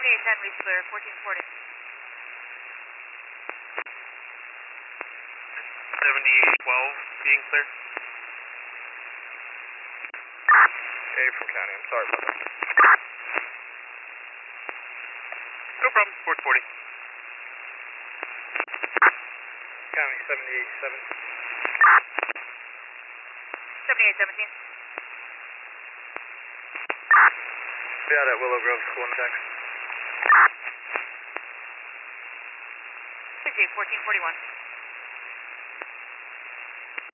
7810, reach clear, 1440. 7812, being clear. A from county, I'm sorry about that. No problem, 440. County 78-7. 7817. Be out at Willow Grove School and text. CJ 1441.